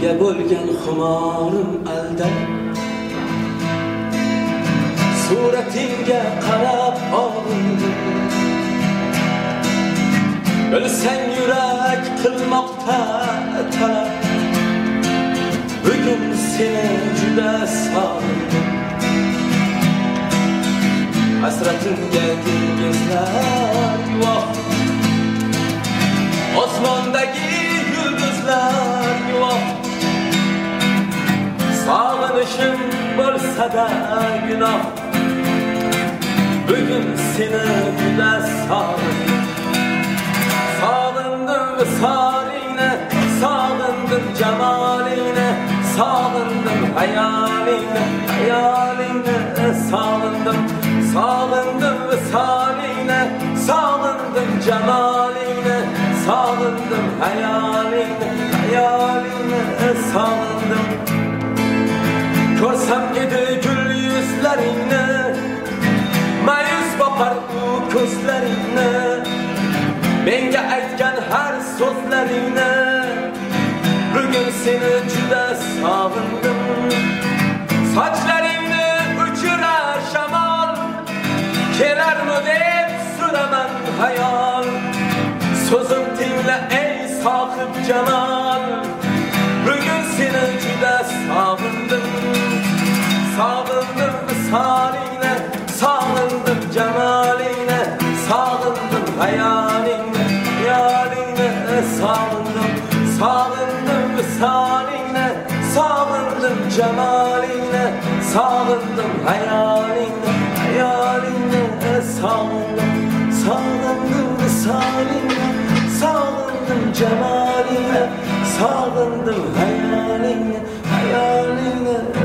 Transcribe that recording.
Senga bo'lgan xumorim alda, suratingga qarab olindim. Bilsang yurak qilmoqda talab, bugun seni juda sog'indim. Hasratimga dengizlar guvoh, osmondagi yulduzlar guvoh. Sog'inishim bo'lsa-da gunoh, bugun seni juda sog'indim. Sog'indim visolingni, sog'indim jamolingni, sog'indim hayolingni, hayolingni sog'indim. Sog'indim visolingni, sog'indim jamolingni, sog'indim hayolingni, hayolingni sog'indim. Ko'rsam edi gul yuzlaringni, ma'yus bopar u ko'zlaringni, menga aytgan har so'zlaringni, bugun seni juda sog'indim. Sochlaringni uchirar shamol, kelarmi deb so'raman hayol. So'zim tingla ey sohib jamol, bugun seni juda sog'indim. Sog'indim visolingni, sog'indim jamolingni, sog'indim hayolingni, hayolingni sog'indim. Sog'indim visolingni, sog'indim jamolingni, sog'indim hayolingni, hayolingni sog'indim. Sog'indim visolingni, sog'indim jamolingni, sog'indim hayolingni, hayolingni